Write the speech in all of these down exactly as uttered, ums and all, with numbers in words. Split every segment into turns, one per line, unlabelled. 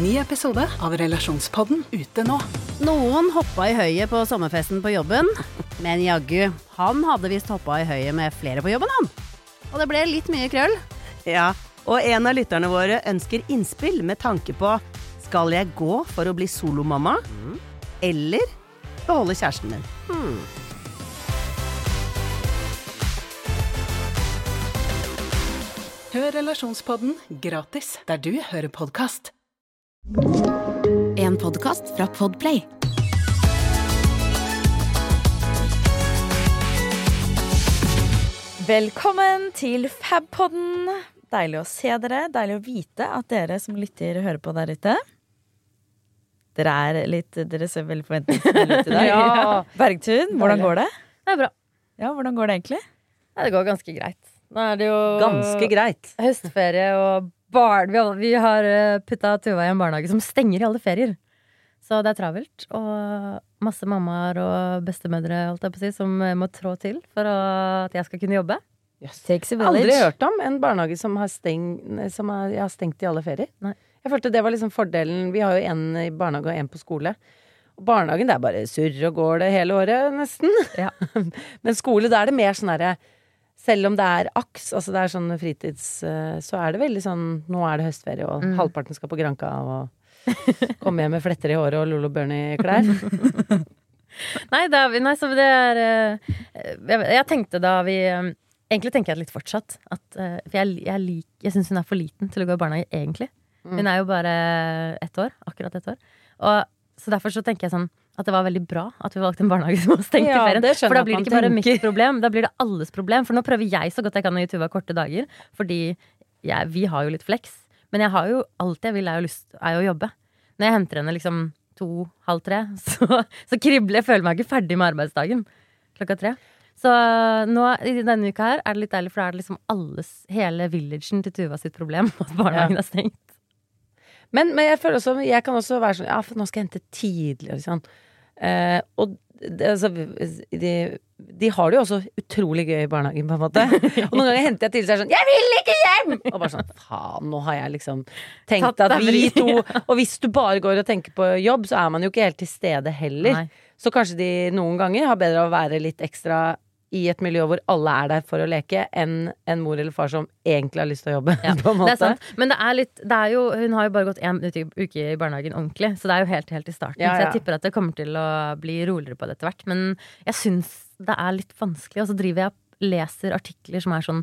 Ny episode av Relasjonspodden ute nå.
Noen hoppa i høyet på sommerfesten på jobben, men jaggu, han hadde vist hoppa i høyet med flere på jobben han. Og det ble litt mye krøll.
Ja, og en av lytterne våre ønsker innspill med tanke på: skal jeg gå for å bli solomamma, mm. eller beholde kjæresten min? Hmm.
Hør Relasjonspodden gratis der du hører podcast.
En podcast fra Podplay.
Velkommen til Fabpodden. Deilig å se dere, deilig å vite at dere som lytter hører på der ute. Dere er litt, dere ser veldig forventningsfulle ut i dag. Ja. Bergtun, hvordan går det?
Det er bra.
Ja, hvordan går det egentlig?
Ja, det går ganske greit. Nå er det jo
Ganske greit.
høstferie og barn. Vi har, vi har puttet Tuva i en barnehage som stenger i alle ferier. Så det er travelt. Og masse mammaer og bestemødre holdt jeg på å si, som må trå til for at jeg skal kunne jobbe.
Yes. Jeg har aldri hørt om en barnehage som har, steng, som har, har stengt i alle ferier.
Nei.
Jeg følte det var liksom fordelen. Vi har jo en i barnehage og en på skole. Og barnehagen, det er bare surr og går det hele året, nesten.
Ja.
Men skole, da er det mer sånn herre, selv om det er aks, altså det er sånn fritids, så er det veldig sånn, nå er det høstferie, og mm. halvparten skal på Granka, og komme hjem med fletter i håret og Lolo Bernie-klær.
Nei, det er, nei, så det er jeg, jeg tenkte da vi egentlig tenker jeg litt fortsatt at, for jeg, jeg, lik, jeg synes hun er for liten til å gå i barnehage egentlig. Mm. Hun er jo bare ett år, akkurat ett år. Og så derfor så tenker jeg sånn at det var veldig bra at vi valgte en barnehage som var stengt
ja,
i ferien. For da blir det ikke bare
tenker.
mitt problem, da blir det alles problem. For nå prøver jeg så godt jeg kan å gi Tuva korte dager, fordi jeg, vi har jo litt flex. Men jeg har jo alt jeg vil er jo, lyst, er jo å jobbe. Når jeg henter henne liksom to, halv tre, så, så kribler jeg, føler meg ikke ferdig med arbeidsdagen klokka tre. Så nå, i denne uka her, er det litt deilig, for da er det liksom alles, hele villagen til Tuva sitt problem, at barnehagen ja. er stengt.
Men, men jeg føler også, jeg kan også være sånn, ja, for nå skal jeg hente tidligere, sånn. Eh, og det, altså, de, de har det jo også utrolig gøy i barnehagen, på en måte. Og noen ganger henter jeg til seg sånn, jeg vil ikke hjem! Og bare sånn, faen, nå har jeg liksom tenkt at vi to, og hvis du bare går og tenker på jobb, så er man jo ikke helt til stede heller. Nei. Så kanskje de noen ganger har bedre å være litt ekstra i et miljø hvor alle er der for å leke, enn en mor eller far som egentlig har lyst til å jobbe, ja, på en måte.
Det er sant. Men det er litt, det er jo, hun har jo bare gått en uke i barnehagen ordentlig, så det er jo helt, helt i starten. Ja, ja. Så jeg tipper at det kommer til å bli roligere på det etter hvert. Men jeg synes det er litt vanskelig, og så driver jeg og leser artikler som er sånn,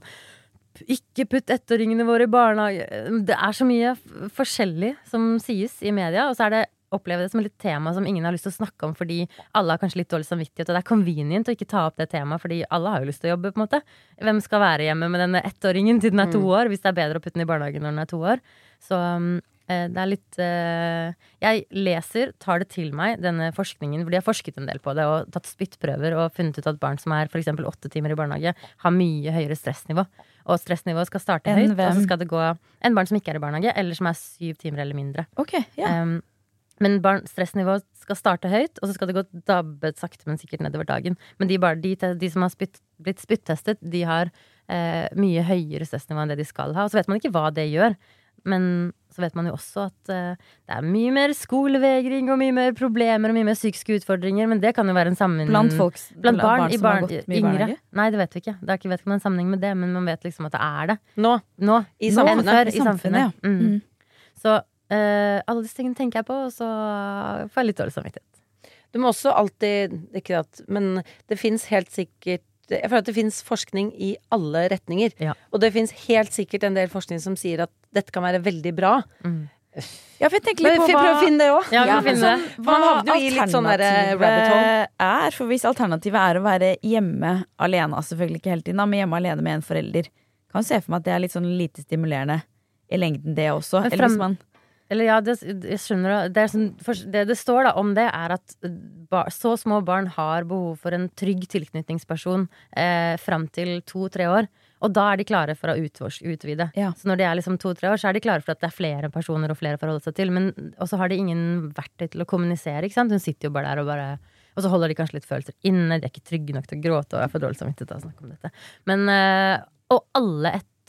ikke putt ettåringene våre i barnehage. Det er så mye forskjellig som sies i media, og så er det oppleve det som et litt tema som ingen har lyst til å snakke om, fordi alle har kanskje litt dårlig samvittighet, og det er convenient å ikke ta opp det temaet, fordi alle har jo lyst til å jobbe, på en måte. Hvem skal være hjemme med denne ettåringen til den er to år, hvis det er bedre å putte den i barnehagen når den er to år? Så eh, det er litt eh, jeg leser, tar det til meg, denne forskningen, fordi jeg har forsket en del på det, og tatt spyttprøver, og funnet ut at barn som er for eksempel åtte timer i barnehage, har mye høyere stressnivå. Og stressnivået skal starte høyt, og så skal det gå en barn som ikke er i barnehage, eller som er syv timer eller mindre.
Ok, ja. Um,
Men barn, stressnivået skal starte høyt, og så skal det gå dabbet sakte, men sikkert nedover dagen. Men de, bare, de, de som har spytt, blitt spyttestet, de har eh, mye høyere stressnivå enn det de skal ha. Og så vet man ikke hva det gjør. Men så vet man jo også at eh, det er mye mer skolevegring og mye mer problemer og mye mer psykiske utfordringer. Men det kan jo være en sammenheng
blant, folks,
blant barn,
barn
i
som
barn,
har gått mye
yngre.
barnehage?
Nei, det vet vi ikke. Det er ikke vet ikke om det er en sammenheng med det, men man vet liksom at det er det.
Nå.
Nå.
I samfunnet.
Enn før,
I samfunnet, ja.
Mm. Mm. Så Uh, alle disse tingene tenker jeg på, og så får jeg litt dårlig samvittighet.
Du må også alltid, ikke at, men det finnes helt sikkert, jeg føler at det finnes forskning i alle retninger,
ja.
Og det finnes helt sikkert en del forskning som sier at dette kan være veldig bra.
Mm.
Ja, for jeg tenker litt
men,
på hva...
Prøv å finne det også.
Ja,
ja,
men sånn,
man havner jo i litt sånn der rabbit hole.
Er, for hvis alternativet er å være hjemme alene, selvfølgelig ikke hele tiden, men hjemme alene med en forelder, kan du se for meg at det er litt sånn lite stimulerende i lengden det også,
men
eller
frem...
hvis man...
Eller ja, det, jeg skjønner det, er sånn, det det står da om det er at bar, så små barn har behov for en trygg tilknytningsperson eh, frem til to-tre år, og da er de klare for å utvors, utvide. Ja. Så når de er liksom to-tre år, så er de klare for at det er flere personer og flere å forholde seg til, men også har de ingen verktøy til å kommunisere, ikke sant? Hun sitter jo bare der og bare, og så holder de kanskje litt følelser inne, de er ikke trygge nok til å gråte, og jeg får dårlig samvittighet til å snakke om dette. Men, eh, og alle ett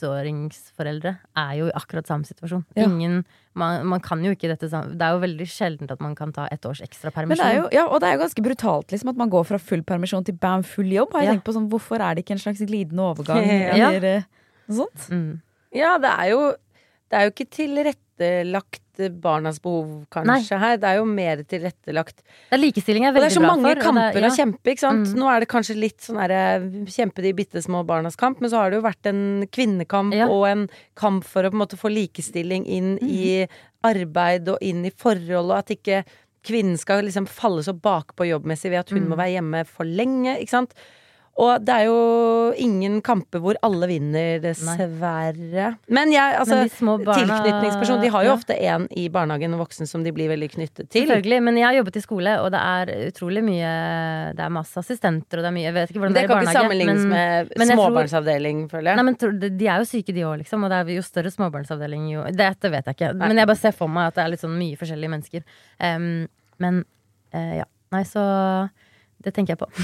åtteåringsforeldre er jo i akkurat samme situasjon.
Ja.
Ingen, man, man kan jo ikke dette sammen. Det er jo veldig sjeldent at man kan ta ett års ekstra permisjon.
Men det er jo, ja, og det er jo ganske brutalt liksom, at man går fra full permisjon til bam, full jobb. Har jeg
Ja.
tenkt på sånn, hvorfor er det ikke en slags glidende overgang?
Ja.
Eller eh, noe sånt?
Mm.
Ja, det er jo Det er jo ikke tilrettelagt barnas behov, kanskje, her. Det er jo mer tilrettelagt.
Det er likestilling er
Og det
veldig
er så
bra
mange
for. og
kamper
det, er-
å kjempe, ikke sant?
Mm.
Nå er det kanskje litt sånn derre kjempe de bitte små barnas kamp, men så har det jo vært en kvinnekamp
Ja.
og en kamp for å på en måte få likestilling inn i arbeid og inn i forhold, og at ikke kvinnen skal liksom falle så bakpå jobbmessig ved at hun
Mm.
må være hjemme for lenge, ikke sant? Og det er jo ingen kamper hvor alle vinner, dessverre. Men jeg, altså,
Men de små barna-
tilknytningsperson, de har jo
Ja.
ofte en i barnehagen og voksen som de blir veldig knyttet til.
Selvfølgelig, men jeg har jobbet i skole, og det er utrolig mye. Det er masse assistenter, og det er mye. Jeg vet ikke hvordan
Det
det er i
kan ikke
barnehage.
sammenlignes
men-
med
men jeg tror-
småbarnsavdeling, føler jeg.
Nei, men tror- de de er jo syke, de òg, liksom. Og det er jo større småbarnsavdeling jo Dette vet jeg ikke. Men jeg bare ser for meg at det er litt sånn mye forskjellige mennesker. Um, men uh, ja. Nei, så det tenker jeg på.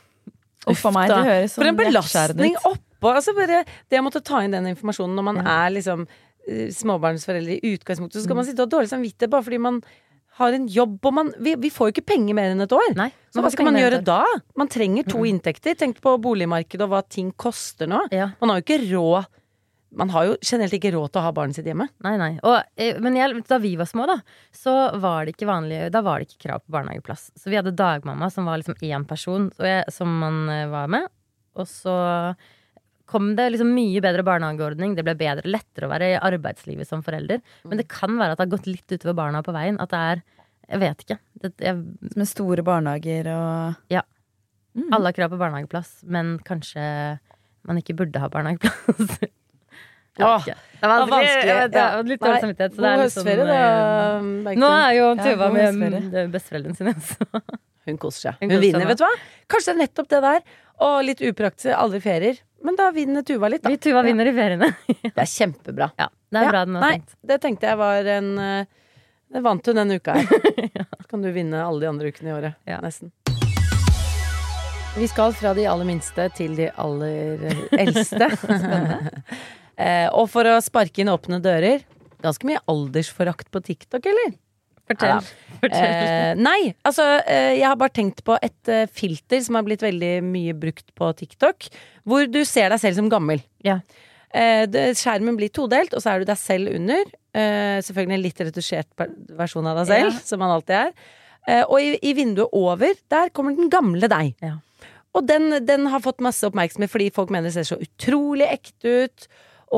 Uff a meg,
da.
det høres
For en
sånn
belastning
hjerteskjærende ut.
oppå. Altså bare det å måtte ta inn den informasjonen når man
Ja.
er liksom eh, småbarnsforeldre i utgangspunktet, så skal
Mm.
man sitte og ha dårlig samvittighet bare fordi man har en jobb, og man, vi, vi får jo ikke penger mer enn et år.
Nei,
Så hva skal man gjøre da? Man trenger to inntekter. Tenk på boligmarkedet og hva ting koster nå.
Ja.
Man har jo ikke råd Man har jo generelt ikke råd til å ha barnet sitt hjemme.
Nei, nei. Og, eh, men jeg, da vi var små, da, så var det ikke vanlig. Da var det ikke krav på barnehageplass. Så vi hadde dagmamma, som var liksom én person og jeg, som man eh, var med. Og så kom det liksom mye bedre barnehageordning. Det ble bedre, lettere å være i arbeidslivet som forelder. Men det kan være at det har gått litt utover barna på veien. At det er Jeg vet ikke. Det, jeg,
Med store barnehager og
Ja.
Mm.
Alle har krav på barnehageplass, men kanskje man ikke burde ha barnehageplass. Jeg vet
Åh,
ikke. Det var
det var vanskelig.
Jeg vet, det er litt dårlig
Nei,
samvittighet. så
God
det er litt
høstferie,
sånn,
da.
eh,
Bergtun.
Nå er jo
Ja,
Tuva
god
med
høstferie.
mm, besteforeldrene sine. Så.
Hun koser seg.
Hun
Hun,
koser
vinner,
seg
vet du hva? Kanskje det er nettopp det der. Og litt upraktisk, aldri ferier. Men da vinner Tuva litt, da.
Vi Tuva vinner i feriene.
Det er kjempebra.
Ja, det er
Ja,
bra den har
nei,
tenkt.
det tenkte jeg var en eh, Det vant hun denne uka her. Så kan du vinne alle de andre ukene i året.
Ja.
Nesten. Vi skal fra de aller minste til de aller eldste. eh, og for å sparke inn åpne dører, ganske mye aldersforakt på TikTok, eller?
Fortell.
Ja.
Fortell.
Eh, nei, altså eh, jeg har bare tenkt på et eh, filter som har blitt veldig mye brukt på TikTok, hvor du ser deg selv som gammel.
Ja.
Eh, det, skjermen blir todelt, og så er du deg selv under. Eh, selvfølgelig en litt retusjert per- versjon av deg selv,
Ja.
som man alltid er. Eh, og i, i vinduet over, der kommer den gamle deg.
Ja.
Og den, den har fått masse oppmerksomhet fordi folk mener det ser så utrolig ekte ut,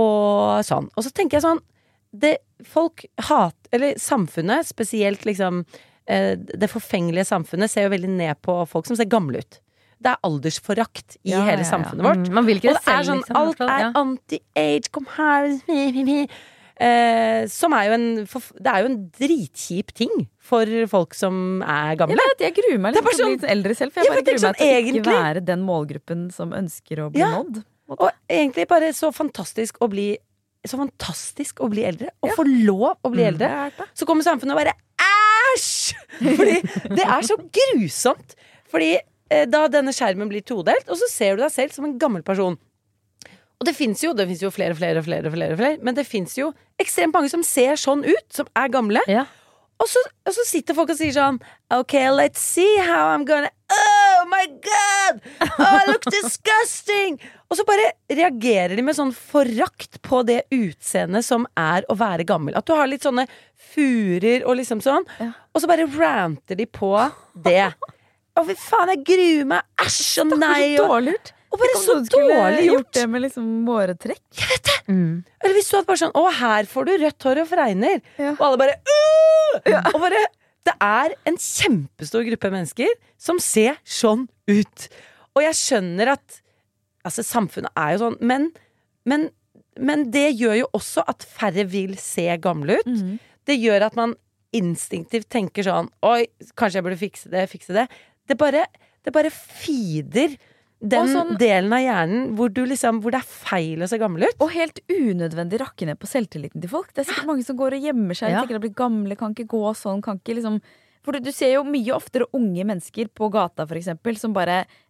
og sånn. Og så tenker jeg sånn, det folk hat, eller samfunnet, spesielt liksom eh, det forfengelige samfunnet, ser jo veldig ned på folk som ser gamle ut. Det er aldersforakt i
Ja,
hele
ja, ja.
samfunnet vårt.
Mm, man vil ikke
Og
det
det er
selv,
sånn,
liksom. i
alt
hvert fall,
er
ja.
anti-age, kom her eh, Som er jo en forf- Det er jo en dritkjip ting for folk som er
Jeg
gamle.
vet, jeg gruer meg
Det er
litt
bare
til å bli
sånn-
litt eldre selv, for jeg
Ja, for
bare
det er
gruer meg
sånn
til å ikke
egentlig-
være den målgruppen som ønsker å bli
Ja.
nådd.
Og egentlig bare så fantastisk å bli Så fantastisk å bli eldre. Å få lov å bli
Mm.
eldre.
Jeg har hørt det.
Så kommer samfunnet og bare æsj! Fordi det er så grusomt. Fordi eh, da denne skjermen blir todelt, og så ser du deg selv som en gammel person. Og det fins jo, det finnes jo flere og flere og flere, og flere, og flere, men det fins jo ekstremt mange som ser sånn ut, som er gamle.
Ja.
Og så, og så sitter folk og sier sånn OK, let's see how I'm gonna Oh my god! Oh, I look disgusting! Og så bare reagerer de med sånn forakt på det utseendet som er å være gammel. At du har litt sånne furer og liksom sånn.
Ja.
Og så bare ranter de på det. Å, fy faen, jeg gruer meg. Æsj og nei.
Så
Og,
dårlig gjort.
og bare
Tenk om
så
noen skulle
dårlig gjort.
det med liksom måretrekk.
Jeg vet det!
Mm.
Eller hvis du hadde bare sånn Å, her får du rødt hår og fregner.
Ja.
Og alle bare «Åh!» Og bare Det er en kjempestor gruppe mennesker som ser sånn ut. Og jeg skjønner at Altså, samfunnet er jo sånn, men, men, men det gjør jo også at færre vil se gamle ut.
Mhm.
Det gjør at man instinktivt tenker sånn Oi, kanskje jeg burde fikse det, fikse det. Det bare, det bare feeder den
Og sånn-
delen av hjernen hvor, du liksom, hvor det er feil å se gammel ut.
Og helt unødvendig rakke ned på selvtilliten til folk. Det er sikkert mange som går og gjemmer seg.
Ja.
Tenker at de blir gamle, kan ikke gå sånn, kan ikke liksom For du, du ser jo mye oftere unge mennesker på gata, for eksempel, som bare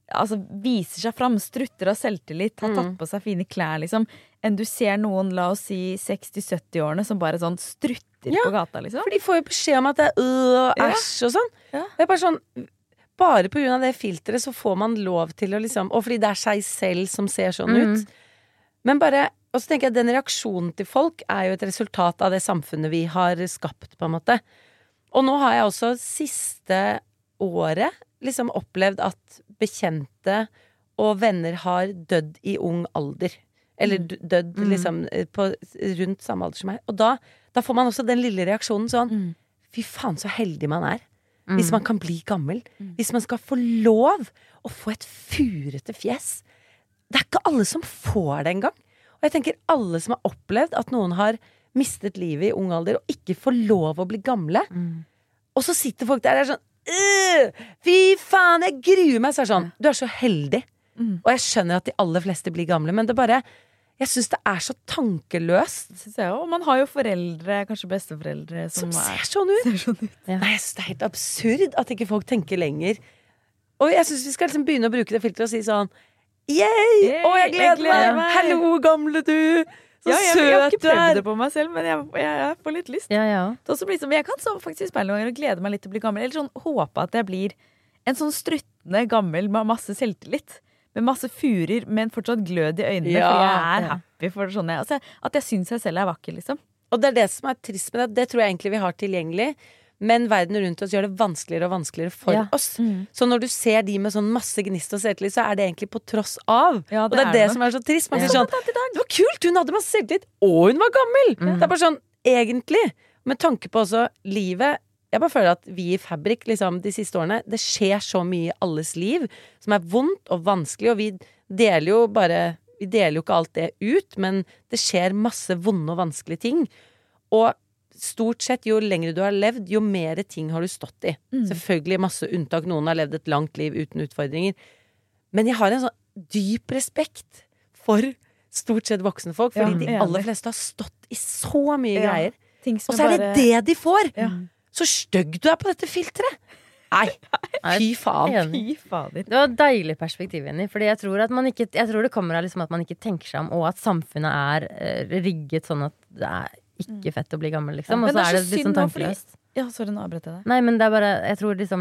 altså, viser seg fram, strutter av selvtillit, har tatt på seg fine klær, liksom, enn du ser noen, la oss si, seksti-sytti-årene som bare sånn strutter ja, på gata, liksom.
For de får jo beskjed om at det er øh, æsj og sånn. Ja. Det er bare sånn, bare på grunn av det filteret så får man lov til å liksom, og fordi det er seg selv som ser sånn mm. ut. Men bare, og så tenker jeg, den reaksjonen til folk er jo et resultat av det samfunnet vi har skapt, på en måte. Og nå har jeg også siste året liksom opplevd at bekjente og venner har dødd i ung alder. Eller dødd mm. liksom på rundt samme alder som meg. Og da, da får man også den lille reaksjonen sånn, mm. fy faen så heldig man er. Mm. Hvis man kan bli gammel. Mm. Hvis man skal få lov å få et furete fjes. Det er ikke alle som får det engang. Og jeg tenker alle som har opplevd at noen har mistet livet i ung alder og ikke får lov å bli gamle. Mm. Og så sitter folk der og er sånn fy faen, jeg gruer meg. Så er sånn, du er så heldig. Mm. Og jeg skjønner at de aller fleste blir gamle, men det bare jeg synes det er så tankeløst.
Synes jeg også. Og man har jo foreldre, kanskje besteforeldre som,
som ser sånn ut, ser sånn ut. Ja. Nei, jeg synes det er helt absurd at ikke folk tenker lenger. Og jeg synes vi skal liksom begynne å bruke det filteret og si sånn yay! Å, jeg gleder, jeg gleder meg. meg Hallo, gamle du. Så
ja, jeg,
søt du er.
Jeg har ikke prøvd det på meg selv, men jeg, jeg, jeg får litt lyst.
Ja, ja.
Som, jeg kan så faktisk speile noen ganger og glede meg litt til å bli gammel. Eller sånn håpe at jeg blir en sånn struttende gammel med masse selvtillit. Med masse furer, men fortsatt glød i øynene. Ja, fordi jeg er happy for sånn jeg, altså, at jeg synes jeg selv er vakker, liksom.
Og det er det som er trist med det. Det tror jeg egentlig vi har tilgjengelig. Men verden rundt oss gjør det vanskeligere og vanskeligere for ja. oss. Mm. Så når du ser de med sånn masse gnist og selvtillit, så er det egentlig på tross av. Ja, det og det er det, det som er så trist. Man ja. sier sånn, det var kult, hun hadde masse selvtillit, og hun var gammel. Mm. Det er bare sånn, egentlig, med tanke på også livet, jeg bare føler at vi i Fabrik, liksom, de siste årene, det skjer så mye i alles liv, som er vondt og vanskelig, og vi deler jo bare, vi deler jo ikke alt det ut, men det skjer masse vonde og vanskelige ting. Og stort sett, jo lengre du har levd, jo mer ting har du stått i. Mm. Selvfølgelig masse unntak. Noen har levd et langt liv uten utfordringer. Men jeg har en sånn dyp respekt for stort sett voksne folk, fordi ja, de aller fleste har stått i så mye ja. greier. Og så er det bare det de får! Ja. Så stygg du er på dette filteret! Nei, fy faen.
Fy fader.
Det var et deilig perspektiv, Jenny. Fordi jeg tror, at man ikke, jeg tror det kommer av liksom at man ikke tenker seg om, og at samfunnet er uh, rigget sånn at det er ikke fett å bli gammel, liksom. Og så er det litt sånn tankeløst.
Ja, sorry, nå avbrøt jeg deg.
Nei, men det er bare, jeg tror liksom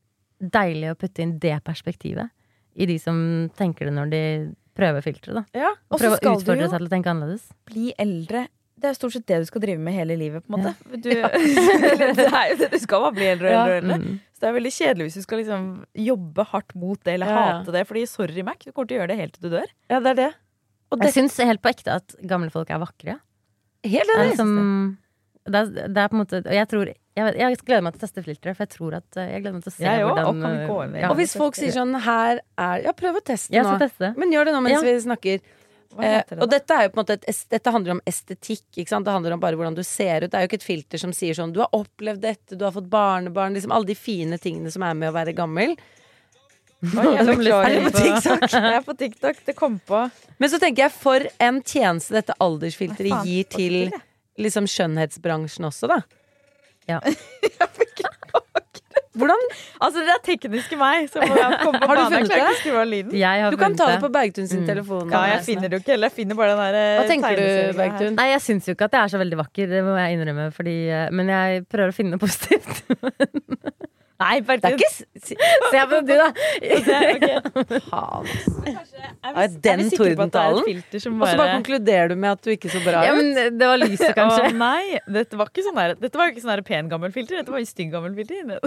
deilig å putte inn det perspektivet i de som tenker det når de prøver filteret, da.
Ja,
og prøver å utfordre seg til å tenke annerledes.
Bli eldre. Det er stort sett det du skal drive med hele livet, på en måte. Ja. Du, det er jo det du skal bare bli eldre og eldre, ja. eldre. Mm. Så det er veldig kjedelig hvis du skal liksom jobbe hardt mot det, eller ja. hate det, fordi sorry, Mac, du kommer til å gjøre det helt til du dør.
Ja, det er det.
Og det... Jeg synes helt på ekte at gamle folk er vakre.
Helt enig.
Liksom, det, er, det er på en måte, og jeg tror, jeg, jeg gleder meg til å teste filteret, for jeg tror at jeg gleder meg til å se
jeg
hvordan
og, gå inn,
ja.
og hvis folk sier sånn, her er, ja, prøv å teste
nå.
Teste. Men gjør det nå mens ja. vi snakker. Eh, det, og dette er jo på en måte et, dette handler om estetikk, ikke sant? Det handler om bare hvordan du ser ut. Det er jo ikke et filter som sier sånn, du har opplevd dette, du har fått barnebarn, liksom alle de fine tingene som er med å være gammel.
Oi, jeg er, er det på TikTok? Jeg er på TikTok, det kom på.
Men så tenker jeg, for en tjeneste dette aldersfilteret gir til liksom skjønnhetsbransjen også, da.
Ja.
Jeg fikk ikke
hvordan?
Altså det er tekniske meg som må komme på
har du funnet det?
Du
kan ta det på Bergtun sin mm. telefon.
Ja, jeg finner det jo ikke, eller jeg finner bare den der.
Hva tenker du, Bergtun?
Nei, jeg synes jo ikke at jeg er så veldig vakker, det må jeg innrømme, fordi, men jeg prøver å finne noe positivt.
Nei, Bergtun.
Det er ikke se på du da.
Okay. Faen. Den tordentalen. Og så bare konkluderer du med at du ikke er så bra ut.
Ja, men det var lyset kanskje.
Å, nei, dette var ikke sånn der, dette var ikke sånn der pen gammel filter, dette var jo stygg gammel filter.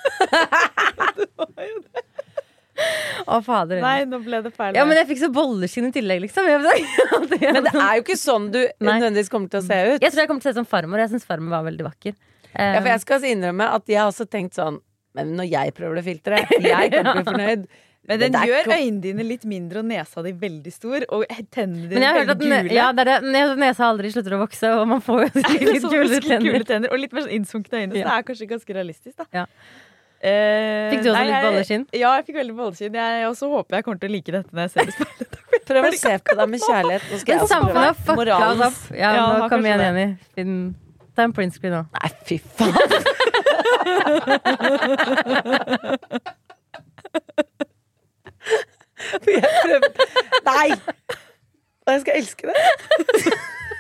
Det var jo det.
Å, fader.
Nei, nå ble det feil.
Ja, men jeg fikk så bolleskinn i tillegg, liksom.
Men det er jo ikke sånn du nødvendigvis kommer til å se ut.
Jeg tror jeg kommer til å se som farmor. Jeg synes farmor var veldig vakker.
Ja, for jeg skal innrømme at jeg har også tenkt sånn, men når jeg prøver det filteret, jeg kan bli fornøyd.
Men den gjør øynene dine litt mindre og nesa di veldig stor, og tennene dine veldig gule.
Ja, det er det. Nesa aldri slutter å vokse, og man får jo litt gule tenner.
tenner. Og litt mer sånn innsunkne øyne, så det er kanskje ganske realistisk, da.
Ja. Eh, fikk du også nei, litt bolleskinn?
Ja, jeg fikk veldig bolleskinn. Jeg også håper jeg kommer til å like dette når jeg ser i speilet.
Prøv å se på deg med kjærlighet. Nå skal jeg også prøve moralens.
Ja, ja, nå kom igjen, Jenny. Finn. Ta en printscreen nå.
Nei, fy faen. jeg elsker det.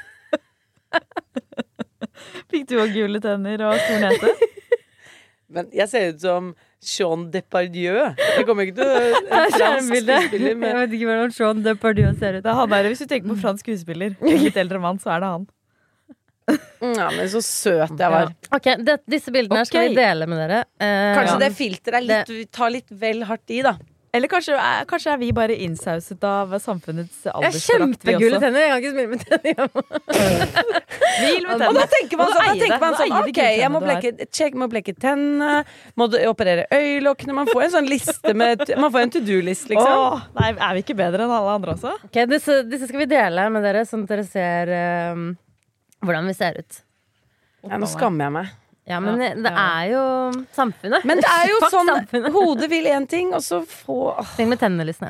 Fikk du også gule tenner og stor nese?
Men jeg ser ut som Jean Depardieu. Jeg kommer ikke til å en fransk skuespiller
Jeg
med
vet ikke hvordan Sean Depardieu ser ut.
Det er han der, hvis du tenker på fransk skuespiller, litt eldre mann, så er det han.
Ja, men så søt jeg var.
Ok, det, disse bildene her skal
Ok.
vi dele med dere. Eh,
Kanskje
ja.
det filteret er litt, vi tar litt vel hardt i, da.
Eller kanskje, er- kanskje er vi bare innsauset av samfunnets
Jeg har
aldersforakt, vi
kjempegule
også.
tenner. Jeg kan ikke smile med tenner.
Hvil med
Og da
tennene.
tenker man
Og
sånn, da
eier
tenker
det.
man
Da
sånn
eier de
ok, jeg må
gule tennene
blekke, check, må blekke tennene, må du operere øyelokkene. Man får en sånn liste med Man får en to do-list, liksom.
Åh, nei, er vi ikke bedre enn alle andre også?
Ok, disse, disse skal vi dele med dere, sånn at dere ser eh, hvordan vi ser ut.
Ja, nå skammer jeg meg.
Ja, men
Ja,
det
ja.
er jo samfunnet.
Men det er jo
Fuck
sånn
samfunnet.
hodet vil én ting, og så få åh.
Tenk med tennene, Lysne.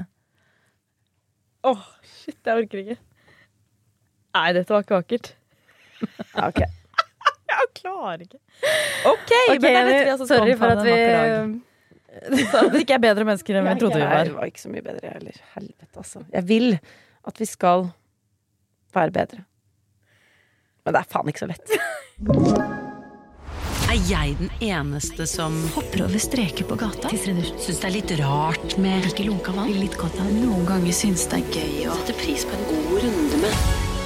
Åh, shit, jeg orker ikke. Nei, dette var ikke vakkert.
Ja, ok.
Jeg klarer ikke. Ok,
Ok,
men det er dette vi altså skal
sorry for at
omfavne
vi
en vakker dag. Så at vi ikke er bedre mennesker enn vi trodde vi
Jeg
var.
var ikke så mye bedre, jeg heller. Helvete, altså. Jeg vil at vi skal være bedre. Men det er faen ikke så lett.
Er jeg den eneste som hopper over streker på gata? Syns det er litt rart med ikke lunka vann? Litt godt av Noen ganger syns det er gøy å sette pris på en god runde med.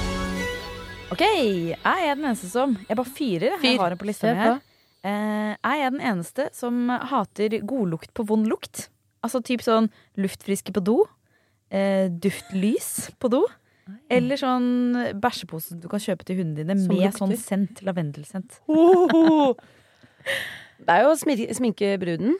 Ok, er jeg den eneste som Jeg bare fyrer, jeg
Fyr.
har den på lista
Kjør
mi her. Eh, er jeg den eneste som hater godlukt på vond lukt? Altså typ sånn luftfriske på do, eh, duftlys på do, eller sånn bæsjepose du kan kjøpe til hundene dine
Som
med
lukter.
sånn sent, lavendelsent.
Hohoho. Det er jo å smir- sminke bruden.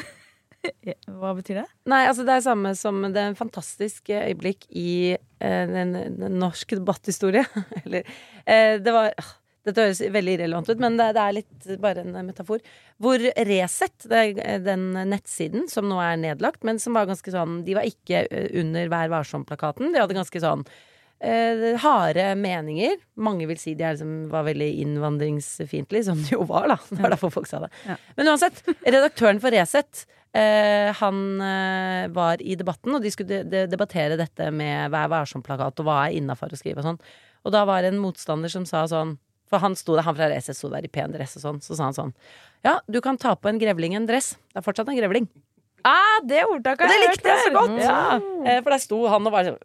Hva betyr det?
Nei, altså det er samme som det er en fantastisk øyeblikk i eh, en, en norsk debatthistorie. Eller eh, det var ah, Dette høres veldig irrelevant ut, men det, det er litt bare en metafor. Hvor Resett, det er den nettsiden som nå er nedlagt, men som var ganske sånn De var ikke eh, under Vær varsom-plakaten. De hadde ganske sånn eh, harde meninger. Mange vil si de er liksom, var veldig innvandringsfiendtlige, som de jo var, da. Det var derfor folk sa det.
Ja.
Men uansett, redaktøren for Resett Eh, han eh, var i debatten, og de skulle de, de debattere dette med Vær varsom-plakat og hva er innafor å skrive og sånn. Og da var det en motstander som sa sånn, for han sto der, han fra Resett sto der i pen dress og sånn, så sa han sånn: ja, du kan ta på en grevling en dress. Det er fortsatt en grevling.
Ah, det ordtaket
Og det
har jeg
likte jeg så
hørt
godt!
før.
Ja, eh, for der sto han og bare sånn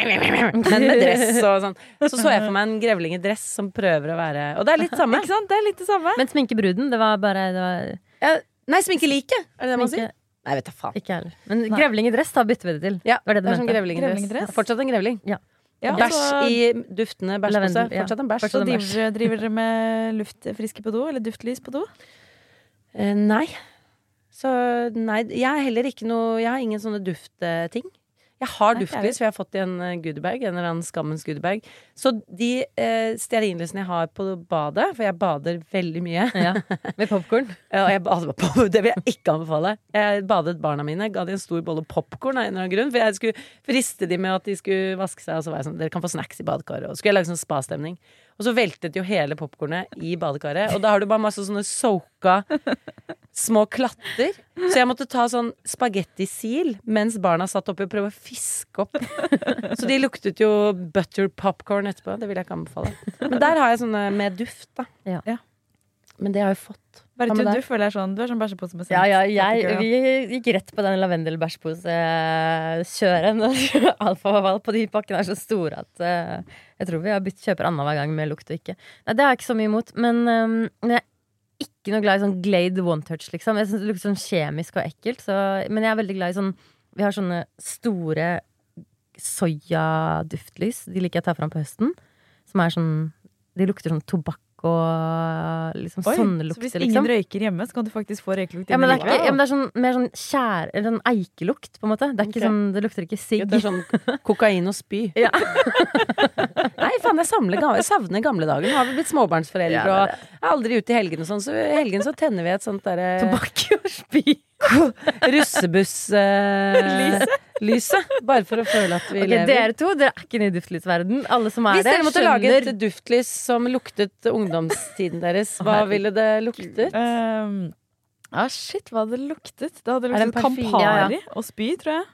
men med dress og sånn. Så så jeg for meg en grevling i dress som prøver å være Og det er litt samme.
Ikke sant? Det er litt det samme.
Men sminkebruden, det var bare det var
Ja, nei, sminke like, er det det man
sminke,
sier? Nei, vet da faen.
Ikke heller. Men grevling i dress, da bytter vi det til.
Ja,
Var det
det
du
er sånn
mente?
grevling i dress.
Grevlingdress.
Det er fortsatt en grevling.
Ja,
Bæsj
så-
i duftende bæsjpose.
Lavendel, ja.
Fortsatt en bæsj.
Fortsatt
Så
en bæsj.
driver, driver dere med luftfriske på do? Eller duftlys på do?
Eh, nei. Så nei, jeg har heller ikke noe Jeg har ingen sånne duftting. Jeg har
Nei,
duftlys, for jeg har fått i en eh, goodiebag. En eller annen skammens goodiebag. Så de eh, stearinlysene jeg har på badet, for jeg bader veldig mye
Ja, med popcorn.
Ja, og jeg bader på, det vil jeg ikke anbefale. Jeg badet barna mine, ga de en stor bolle popcorn av en eller annen grunn, for jeg skulle friste de med at de skulle vaske seg, og så var jeg sånn, dere kan få snacks i badekaret, og så skulle jeg lage sånn spa-stemning. Og så veltet jo hele popcornet i badekaret, og da har du bare masse sånne soaka små klatter. Så jeg måtte ta sånn spagettisil mens barna satt oppi og prøve å fiske opp. Så de luktet jo butter popcorn etterpå. Det vil jeg ikke anbefale. Men der har jeg sånne med duft, da.
Ja.
Ja.
Men det har jeg jo fått.
Bare
Hva
du,
med
du
deg?
føler deg sånn. Du er sånn bæsjepose med sent.
Ja, ja, jeg,
Girl.
vi gikk rett på den lavendelbæsjpose-kjøret. Alfa-val på de pakkene er så store at eh, jeg tror vi har bytt kjøper annenhver gang med lukt og ikke. Nei, det har jeg ikke så mye imot, men, um, men jeg er ikke noe glad i sånn Glade One Touch, liksom. Jeg synes det lukter sånn kjemisk og ekkelt, så, men jeg er veldig glad i sånn Vi har sånne store soyaduftlys. De liker jeg å ta fram på høsten. Som er sånn De lukter sånn tobakk og liksom
Oi,
sånne
så
lukter,
hvis ingen
liksom.
røyker hjemme, så kan du faktisk få røykelukt
Ja, men det er,
hjemme
ikke, ja, men det er sånn, mer sånn skjær Eller sånn eikelukt, på en måte. Det er ikke
Ok.
sånn, det lukter ikke sigg.
Det er sånn kokain og spy.
Ja.
Nei, faen, jeg, samler, gamle- jeg savner gamle dager. Nå har vi blitt småbarnsforeldre,
Ja, det er
og jeg er aldri ute i helgene og sånn, så i helgen så tenner vi et sånt derre
Tobakk og spy.
russebuss-lyset. bare for å føle at vi
Ok,
lever.
dere to, dere er ikke inne i duftlysverden. Alle som er
Hvis dere
der,
måtte lage
skjønner
et duftlys som luktet ungdomstiden deres, hva ville det luktet?
Um, ah, shit, hva hadde det luktet? Det hadde
Er det en
luktet
parfyme?
Campari
Ja, ja.
og spy, tror jeg.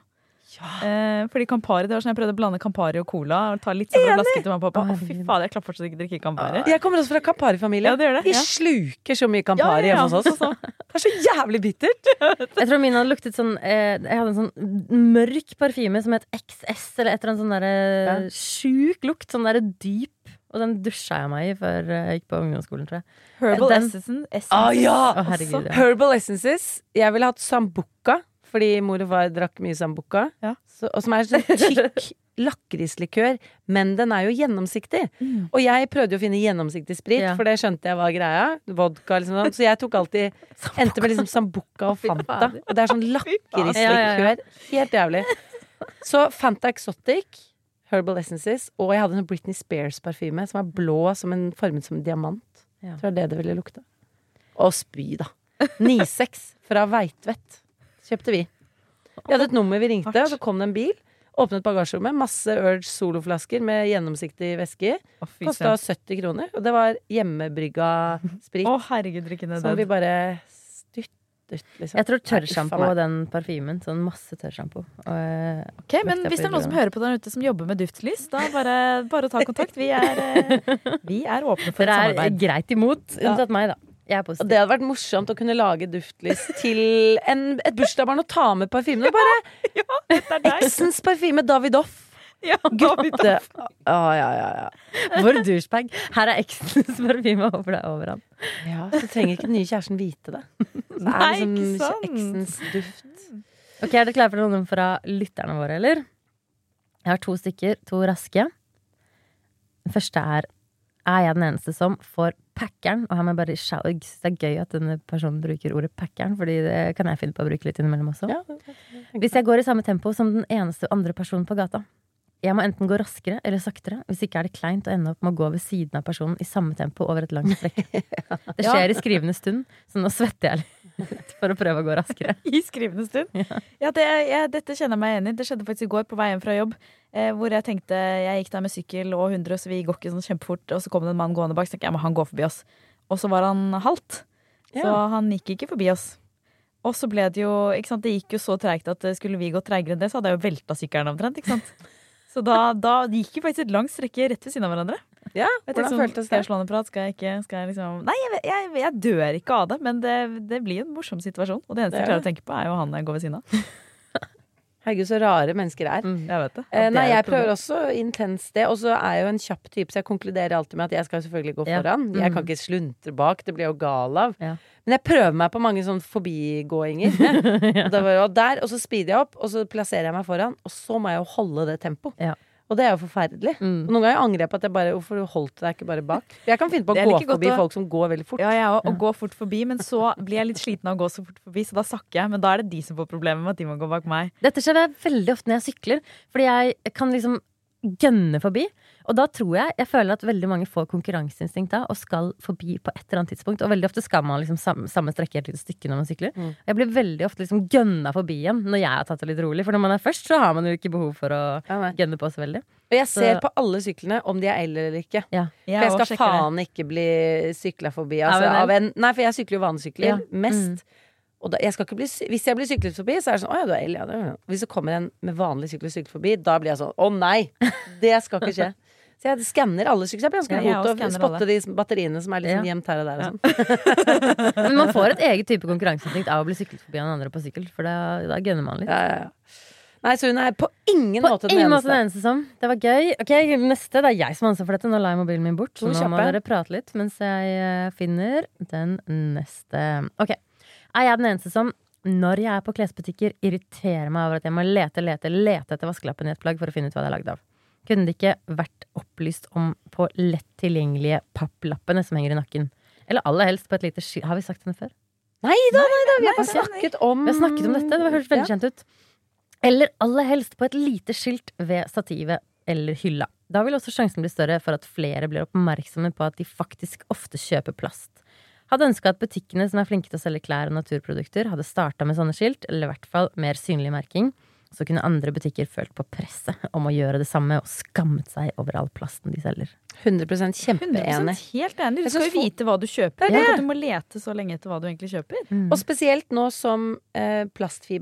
Eh, fordi Campari, det var sånn jeg prøvde å blande Campari og cola og ta litt sånn flaske til mamma og pappa. Å, fy faen, jeg klarer fortsatt ikke drikke Campari.
Jeg kommer også fra Campari-familie.
Ja, det gjør det.
De
Ja.
sluker så mye Campari
Ja, ja, ja.
hjemme hos oss. Det er så jævlig bittert.
Jeg tror min hadde luktet sånn eh, Jeg hadde en sånn mørk parfyme som het X S, eller et eller annet sånn derre
Ja.
sjuk lukt. Sånn derre dyp. Og den dusja jeg meg i før jeg gikk på ungdomsskolen, tror jeg.
Herbal
Den-
Essences. Essences.
Ah, ja.
Å, herregud, ja.
Herbal Essences. Jeg ville hatt Sambuca, fordi mor og far drakk mye Sambuca.
Ja.
Så, og som er sånn tykk lakrislikør, men den er jo gjennomsiktig.
Mm.
Og jeg prøvde jo å finne gjennomsiktig sprit,
Ja.
for det skjønte jeg var greia. Vodka, liksom sånn. Så jeg tok alltid endte med liksom Sambuca og Fanta. Og det er sånn lakrislikør.
Ja, ja, ja.
Helt jævlig. Så Fanta Exotic, Herbal Essences, og jeg hadde en Britney Spears-parfyme som var blå, som en, formet som en diamant.
Ja.
Tror jeg det det ville lukte. Og spy, da. Nisex fra Veitvet kjøpte vi. Vi hadde et nummer vi ringte, og så kom det en bil. Åpnet bagasjerommet, masse Urge soloflasker med gjennomsiktig væske.
Å, fy
Kosta
søren.
sytti kroner, og det var hjemmebrygga sprit.
Å, herregud, drikken er
som vi
død.
bare styrtet, liksom.
Jeg tror
Nei, uff a
tørrsjampo
meg.
og den parfymen. Sånn masse tørrsjampo. Og, eh,
Ok, men
Vekta
hvis det er
på
noen som
julebrød.
hører på der ute som jobber med duftlys, da bare, bare å ta kontakt. Vi er, eh, vi er åpne for et
dere er
samarbeid.
greit imot,
Ja.
unntatt meg, da. Jeg er
Og
positiv.
det hadde vært morsomt å kunne lage duftlys til en, et bursdagsbarn og ta med parfymen. Og bare
Det er deg.
Exens parfyme, Davidoff.
Ja,
Gutte. Å, ja, ja, ja.
For douchebag. Her er eksens parfyme over deg overalt.
Ja, så trenger ikke den nye kjæresten vite det. Så er
Nei,
liksom
ikke sant?
eksens duft.
Ok, Er dere klare for noen fra lytterne våre, eller? Jeg har to stykker, to raske. Den første er Er jeg den eneste som får packeren? Og her må jeg bare shout, jeg synes det er gøy at denne personen bruker ordet packeren, fordi det kan jeg finne på å bruke litt innimellom også.
Ja,
Hvis jeg går i samme tempo som den eneste andre personen på gata. Jeg må enten gå raskere eller saktere. Hvis ikke er det kleint å ende opp med å gå ved siden av personen i samme tempo over et langt strekk. Det skjer i skrivende stund, så nå svetter jeg litt for å prøve å gå raskere.
I skrivende stund. Ja, det, jeg, dette kjenner jeg meg igjen i. Det skjedde faktisk i går på vei hjem fra jobb. Eh, hvor jeg tenkte, jeg gikk der med sykkel og hundre, så vi går ikke sånn kjempefort. Og så kom det en mann gående bak, så tenkte jeg, ja, men han går forbi oss. Og så var han halt. Så
Ja.
han gikk ikke forbi oss. Og så ble det jo, ikke sant, det gikk jo så tregt at eh, skulle vi gå tregere enn det, så hadde jeg jo velta sykkelen omtrent, ikke sant. Så da, da gikk vi faktisk et langt strekke rett ved siden av hverandre.
ja
Jeg tenkte
hvordan
sånn,
føltes
skal
det?
jeg slå ned prat? Skal jeg ikke? Skal jeg liksom Nei, jeg, jeg, jeg dør ikke av det, men det, det blir en morsom situasjon. Og det eneste
Det er
jeg klarer å tenke på, er jo han jeg går ved siden av.
Herregud, så rare mennesker er.
Jeg vet det.
Eh,
Det
nei,
er jo
jeg
et problem.
prøver også intenst det. Og så er jeg jo en kjapp type, så jeg konkluderer alltid med at jeg skal selvfølgelig gå
Ja.
foran. Jeg
Mm.
kan ikke sluntre bak, det blir jeg jo gal av.
Ja.
Men jeg prøver meg på mange sånne forbigåinger. og, det var, og der, og så speeder jeg opp, og så plasserer jeg meg foran, og så må jeg jo holde det tempoet.
Ja.
Og det er jo forferdelig.
Mm.
Og noen ganger angrer jeg på at jeg bare Hvorfor holdt du deg ikke bare bak? Jeg kan finne på
Det
å
er
gå
like godt
forbi
å-
folk som går veldig fort.
Ja, jeg òg. Og gå fort forbi. Men så blir jeg litt sliten av å gå så fort forbi, så da sakker jeg. Men da er det de som får problemer med at de må gå bak meg.
Dette skjer det veldig ofte når jeg sykler, fordi jeg kan liksom gønne forbi. Og da tror jeg, jeg føler at veldig mange får konkurranseinstinkt da, og skal forbi på et eller annet tidspunkt. Og veldig ofte skal man liksom samme, samme strekke et lite stykke når man sykler.
Mm.
Jeg blir veldig ofte liksom gønna forbi igjen når jeg har tatt det litt rolig. For når man er først, så har man jo ikke behov for å
Ja, nei.
gønne på så veldig.
Og jeg ser
Så-
på alle syklene om de er el eller ikke.
Ja.
For jeg skal
også sjekker det.
faen ikke bli sykla forbi.
Ja,
Altså,
men det-
av en, nei, for jeg sykler jo vanlig
Ja.
mest.
Mm.
Og da, jeg skal ikke bli, sy- hvis jeg blir syklet forbi, så er det sånn Å ja, du er el, ja. Det er. Hvis det kommer en med vanlig sykkel syklet forbi, da blir jeg sånn Å nei! Det skal ikke skje. Så jeg skanner alle sykler. Jeg er ganske
Ja, jeg
god til
også
å
skanner
spotte de batteriene som er liksom
Ja.
gjemt her og der og sånn.
Men man får et eget type konkurranseinstinkt av å bli syklet forbi en andre på sykkel. For da, da gønner man litt.
Ja, ja, ja. Nei, så hun er på ingen
På
måte den
ingen
eneste.
måte den eneste som. Det var gøy. Ok, neste, det er jeg som har ansvar for dette. Nå la jeg mobilen min bort. Så
To
nå må
kjappe.
dere prate litt mens jeg eh, finner den neste. Ok. Er jeg den eneste som, når jeg er på klesbutikker, irriterer meg over at jeg må lete, lete, lete etter vaskelappen i et plagg for å finne ut hva det er lagd av? Kunne det ikke vært opplyst om på lett tilgjengelige papplappene som henger i nakken? Eller aller helst på et lite skilt. Har vi sagt denne før?
Nei da, nei da, vi har
Nei,
bare
nei,
snakket om
Vi har snakket om dette, det har hørt veldig
Ja.
kjent ut. Eller aller helst på et lite skilt ved stativet eller hylla. Da vil også sjansen bli større for at flere blir oppmerksomme på at de faktisk ofte kjøper plast. Hadde ønsket at butikkene som er flinke til å selge klær og naturprodukter, hadde startet med sånne skilt, eller i hvert fall mer synlig merking. Så kunne andre butikker følt på presset om å gjøre det samme og skammet seg over all plasten de selger.
hundre prosent
hundre
kjempeenig.
prosent helt enig. Du
Jeg
skal
synes
jo vite hva du kjøper.
Det er det.
Og du må lete så lenge etter hva du egentlig kjøper.
Og spesielt nå som eh, plastfiber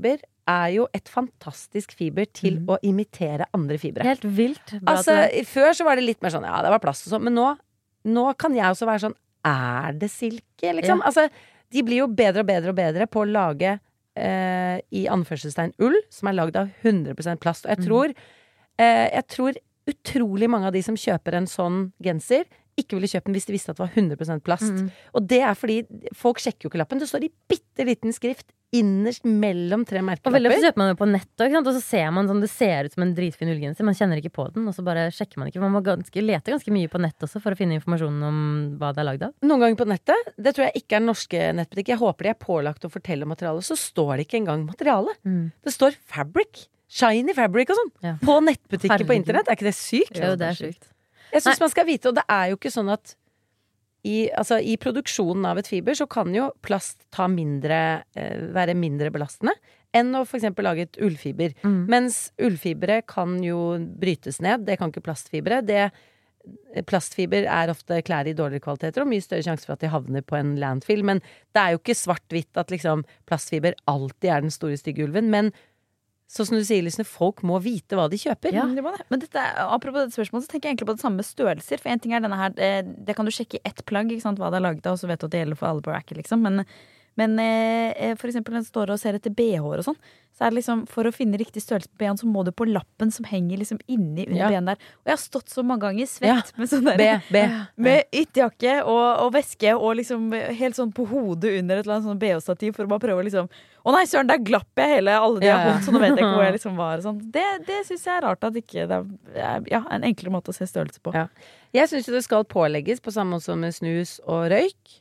er jo et fantastisk fiber til mm. å imitere andre fibre.
Helt vilt.
Altså, før så var det litt mer sånn, ja, det var plast og sånn, men nå, nå kan jeg også være sånn, er det silke, liksom? Ja. Altså, de blir jo bedre og bedre og bedre på å lage eh, i anførselstegn ull, som er lagd av hundre prosent plast. Og jeg tror, mm. eh, jeg tror utrolig mange av de som kjøper en sånn genser, ikke ville kjøpt den hvis de visste at det var hundre prosent plast. Mm. Og det er fordi folk sjekker jo ikke lappen. Det står i bitte liten skrift innerst mellom tre merkelapper.
Og veldig ofte kjøper man jo på nettet, ikke sant? Og så ser man sånn, det ser ut som en dritfin ullgenser. Man kjenner ikke på den, og så bare sjekker man ikke. Man må ganske, lete ganske mye på nett også for å finne informasjon om hva det er lagd av.
Noen ganger på nettet, det tror jeg ikke er norske nettbutikker. Jeg håper de er pålagt å fortelle om materialet. Så står det ikke engang materiale. Mm. Det står fabric. Shiny fabric og sånn. Ja. På nettbutikker på internett. Er ikke det sykt?
Jo, det er sykt.
Jeg synes Nei. man skal vite, og det er jo ikke sånn at i, altså, i produksjonen av et fiber så kan jo plast ta mindre, eh, være mindre belastende enn å for eksempel lage et ullfiber. Mm. Mens ullfibre kan jo brytes ned, det kan ikke plastfibre. Det, plastfiber er ofte klær i dårligere kvaliteter og mye større sjanse for at de havner på en landfill. Men det er jo ikke svart-hvitt at liksom plastfiber alltid er den store stygge ulven, men så som du sier, liksom, folk må vite hva de kjøper.
Ja, det må det. Men dette, apropos dette spørsmålet, så tenker jeg egentlig på det samme med størrelser. For en ting er denne her, det kan du sjekke i ett plagg, ikke sant, hva det er laget av, og så vet du at det gjelder for alle på racket, liksom. Men, men eh, for eksempel når du står og ser etter B H-er og sånn, så er det liksom, for å finne riktig størrelse på B H-en, så må du på lappen som henger liksom inni under ja. ben der. Og jeg har stått så mange ganger svett ja. med sånn der,
B, B.
med ytterjakke og, og veske, og liksom helt sånn på hodet under et eller annet sånn B H-stativ, for å bare prøve å liksom, å nei, søren, der glapp jeg hele, alle de har vondt, så nå vet jeg ikke hvor jeg liksom var. Sånn. Det, det synes jeg er rart at ikke, det er ja, en enklere måte å se størrelse på.
Ja. Jeg synes jo det skal pålegges, på samme måte som med snus og røyk,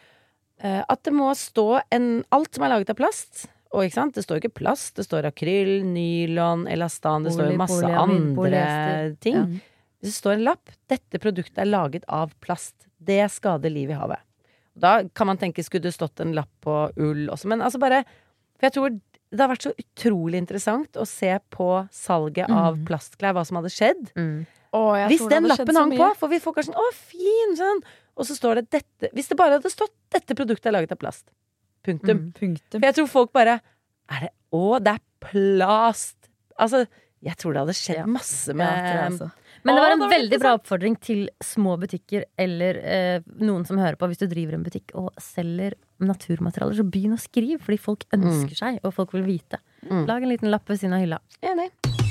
at det må stå en, alt som er laget av plast. Og ikke sant, det står ikke plast, det står akryl, nylon, elastan, det står masse
polyamid,
andre
polyester.
ting.
Ja.
Hvis det står en lapp, dette produktet er laget av plast, det skader liv i havet. Da kan man tenke, skulle det stått en lapp på ull også, men altså bare, for jeg tror det har vært så utrolig interessant å se på salget mm. av plastklær, hva som hadde skjedd. Mm.
Åh,
hvis den lappen hang på, for vi får kanskje sånn, å fin, sånn, og så står det dette, hvis det bare hadde stått, dette produktet er laget av plast. Punktum.
Mm, punktum.
For jeg tror folk bare er det, å, det er plast. Altså, jeg tror det hadde skjedd ja. masse med
ja, altså.
Men det var en Åh, veldig bra oppfordring til små butikker eller eh, noen som hører på. Hvis du driver en butikk og selger naturmaterialer, så begynn å skrive, fordi folk ønsker mm. seg, og folk vil vite. Mm. Lag en liten lapp ved siden av hylla.
Enig.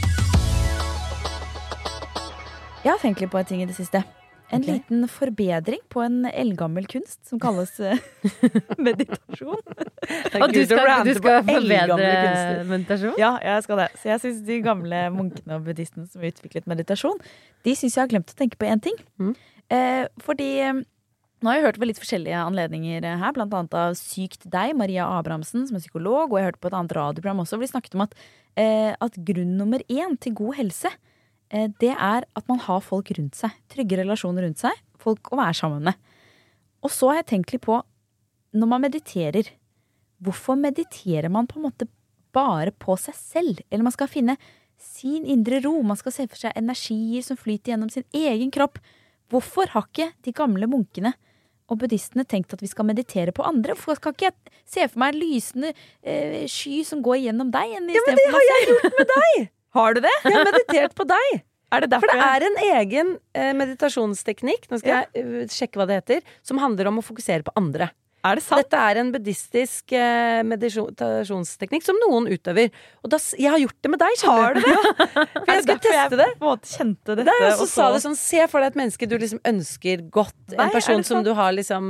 Jeg har tenkt litt på en ting i det siste. En okay. liten forbedring på en eldgammel kunst som kalles uh, meditasjon.
Og du skal, du skal forbedre meditasjon?
Ja, jeg skal det. Så jeg synes de gamle munkene og buddhistene som har utviklet meditasjon, de synes jeg har glemt å tenke på en ting. Mm. Eh, fordi eh, nå har jeg hørt på litt forskjellige anledninger her, blant annet av Sykt deg, Maria Abrahamsen, som er psykolog, og jeg hørte på et annet radioprogram også, hvor de snakket om at, eh, at grunn nummer én til god helse, det er at man har folk rundt seg. Trygge relasjoner rundt seg. Folk å være sammen med. Og så har jeg tenkt litt på, når man mediterer, hvorfor mediterer man på en måte bare på seg selv? Eller man skal finne sin indre ro. Man skal se for seg energier som flyter gjennom sin egen kropp. Hvorfor har ikke de gamle munkene og buddhistene tenkt at vi skal meditere på andre? Hvorfor skal ikke jeg se for meg en lysende eh, sky som går gjennom deg?
Ja, men det har jeg gjort med deg!
Har du det?
Jeg har meditert på deg.
Er det
For det er en egen eh, meditasjonsteknikk, nå skal ja. jeg uh, sjekke hva det heter, som handler om å fokusere på andre.
Er det sant?
Dette er en buddhistisk eh, meditasjonsteknikk som noen utøver. Og da, jeg har gjort det med deg,
skjønner du?
Ja. For jeg skulle teste det.
Jeg på en måte kjente dette.
Det, og så sa det sånn, se for deg et menneske du liksom ønsker godt. Nei, en person som du har liksom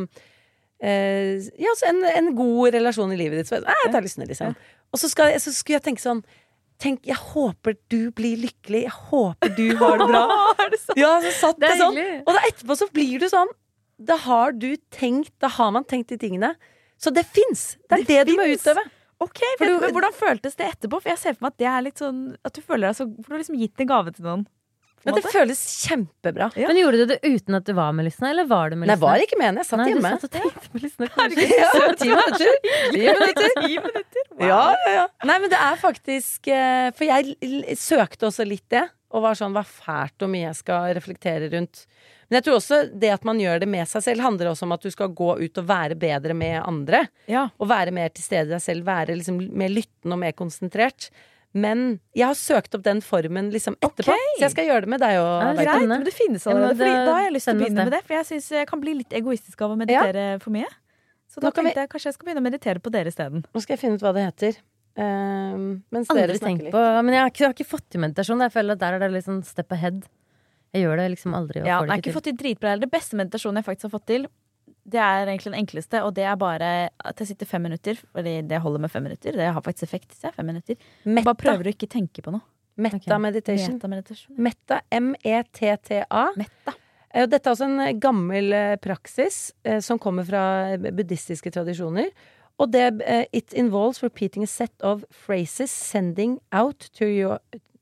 eh, ja, så en, en god relasjon i livet ditt. Så, jeg tar lystne, liksom. Og så, skal, så skulle jeg tenke sånn, tenk, jeg håper du blir lykkelig. Jeg håper du har det bra.
Er det sant?
Ja, så satt det,
det
sånn. Og da etterpå så blir du sånn, da har du tenkt, da har man tenkt de tingene. Så det finnes. Det er det, det du må utøve.
Ok, men, du, men hvordan føltes det etterpå? For jeg ser for meg at det er litt sånn, at du føler deg så, for du har liksom gitt en gave til noen.
Men det føles kjempebra.
Ja. Men gjorde du det uten at du var med Lysne, eller var du med Lysne?
Nei, jeg var ikke med henne, jeg satt
Nei,
hjemme.
Nei, du satt og tenkte på Lysne.
Ja, ti minutter. Ti minutter.
Ti minutter. Wow.
Ja, ja, ja. Nei, men det er faktisk, for jeg søkte også litt det, og var sånn, hva fælt og mye jeg skal reflektere rundt Men jeg tror også det at man gjør det med seg selv handler også om at du skal gå ut og være bedre med andre.
Ja.
Og være mer til stede i deg selv, være liksom mer lyttende og mer konsentrert. Men jeg har søkt opp den formen liksom etterpå,
Ok.
så jeg skal gjøre det med deg og
Ja,
Veitun.
Greit, men det finnes
Ja, men
allerede. Fordi
det-
da har jeg lyst til å
send oss
begynne
det.
med det. For jeg synes jeg kan bli litt egoistisk av å meditere for mye. Så da
Nå kan vi-
tenkte jeg kanskje jeg skal begynne å meditere på dere isteden.
Nå skal jeg finne ut hva det heter. Um, mens
Aldri
dere snakker
tenkt
litt.
på Men jeg har, ikke, jeg har ikke fått til meditasjon. Jeg føler at der er det litt sånn step ahead. Jeg gjør det liksom aldri. Og
Ja,
får
jeg har
det
ikke
ikke
fått til dritbra heller. Det beste meditasjonen jeg faktisk har fått til, det er egentlig den enkleste, og det er bare at jeg sitter fem minutter. Fordi det holder med fem minutter. Det har faktisk effekt. Så jeg er fem minutter. Jeg bare prøver å ikke tenke på noe.
Metta meditation.
Metameditasjon.
Metta, M E T T A.
Metta.
Eh, og Dette er også en gammel eh, praksis eh, som kommer fra buddhistiske tradisjoner. Og det, eh, it involves repeating a set of phrases sending out to your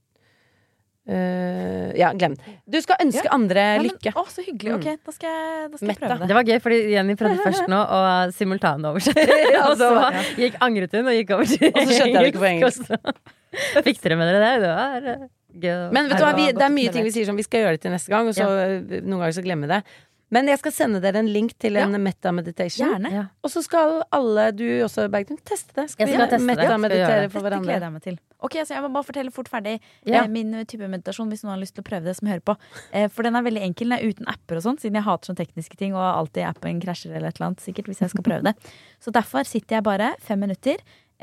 eh, Ja, glem det. Du skal ønske andre
Ja, men,
lykke.
å, så hyggelig. Ok, da skal jeg, da skal jeg
Metta.
prøve det.
Det var gøy, fordi Jenny prøvde først nå å simultanoversette. Og så gikk angret hun og gikk over til
Og så skjønte jeg det ikke på engelsk.
og så Fikk dere med dere det? Det var eh, gøy.
Men vet du hva, vi,
godt
det er mye
observert.
ting vi sier som vi skal gjøre det til neste gang, og så eh, noen ganger så glemmer vi det. Men jeg skal sende dere en link til en
Ja.
metta-meditation.
Gjerne.
Ja.
Og så skal alle, du også, Bergtun, teste det. Skal
Jeg skal
vi
teste det.
metta-meditere
Skal gjøre det.
for
Dette
hverandre?
gleder jeg meg til. Ok, så Jeg må bare fortelle fort ferdig
Ja.
eh, min type meditasjon, hvis noen har lyst til å prøve det som hører på. Eh, for den er veldig enkel, den er uten apper og sånn, siden jeg hater sånne tekniske ting, og alltid appen krasjer eller et eller annet, sikkert, hvis jeg skal prøve det. Så derfor sitter jeg bare fem minutter